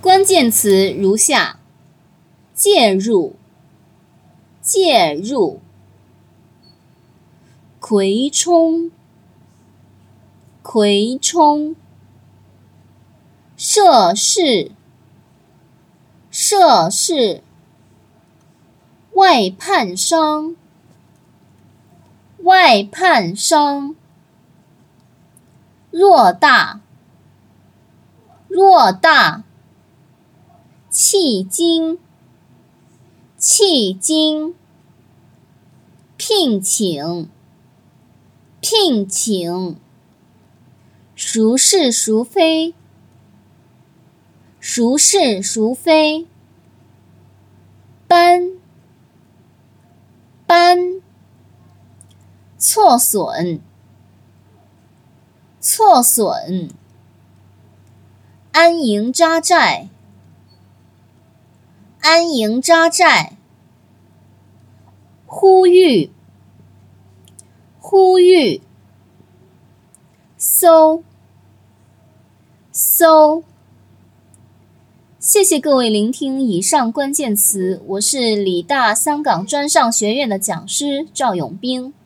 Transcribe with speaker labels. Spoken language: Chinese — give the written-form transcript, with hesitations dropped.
Speaker 1: 关键词如下：介入、介入、葵冲、葵冲、涉事、涉事、外判商、外判商、偌大、偌大、迄今、迄今、聘请、聘请、孰是孰非、孰是孰非、搬、搬、挫损、挫损、安营扎寨、安营扎寨、呼吁、呼吁、搜、搜。谢谢各位聆听以上关键词，我是理大香港专上学院的讲师赵永兵。